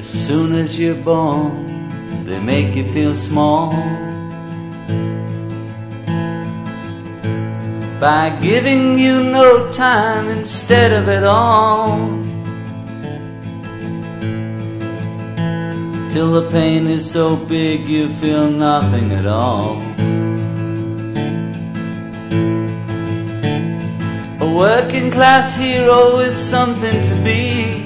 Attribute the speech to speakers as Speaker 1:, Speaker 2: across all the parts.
Speaker 1: As soon as you're born, they make you feel small by giving you no time instead of it all, till the pain is so big you feel nothing at all. A working class hero is something to be.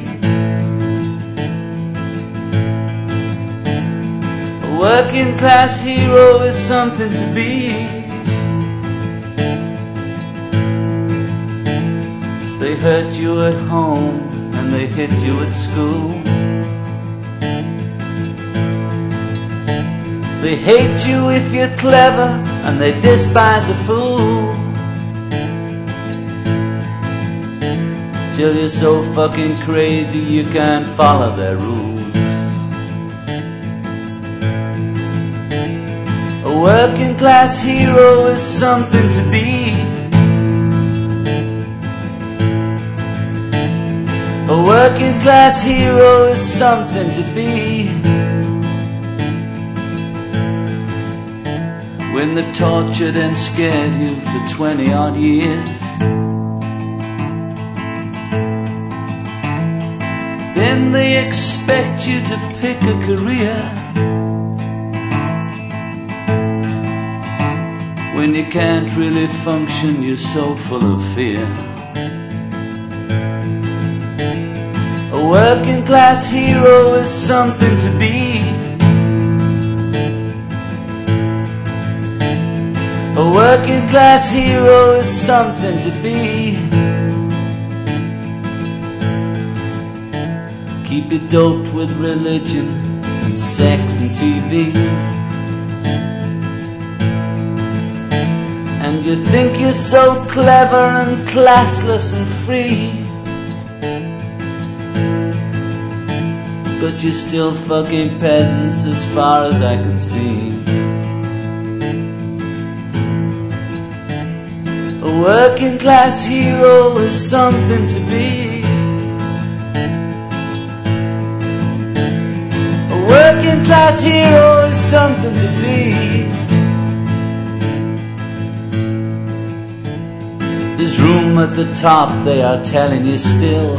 Speaker 1: A working class hero is something to be. They hurt you at home and they hit you at school. They hate you if you're clever and they despise a fool, till you're so fucking crazy you can't follow their rules. A working class hero is something to be. A working class hero is something to be. When they tortured and scared you for 20 odd years, then they expect you to pick a career. When you can't really function, you're so full of fear. A working class hero is something to be. A working class hero is something to be. Keep you doped with religion and sex and TV, and you think you're so clever and classless and free, but you're still fucking peasants as far as I can see. A working class hero is something to be. A working class hero is something to be. There's room at the top, they are telling you still,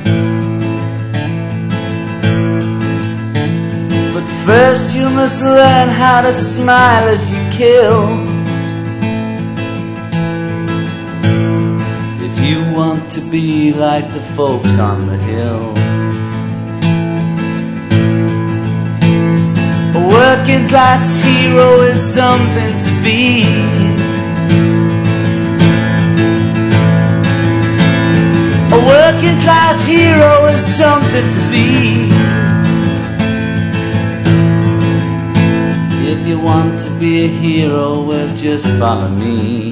Speaker 1: but first you must learn how to smile as you kill. If you want to be like the folks on the hill. A working class hero is something to be. A working class hero is something to be. If you want to be a hero, well, just follow me.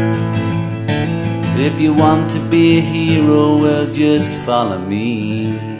Speaker 1: If you want to be a hero, well, just follow me.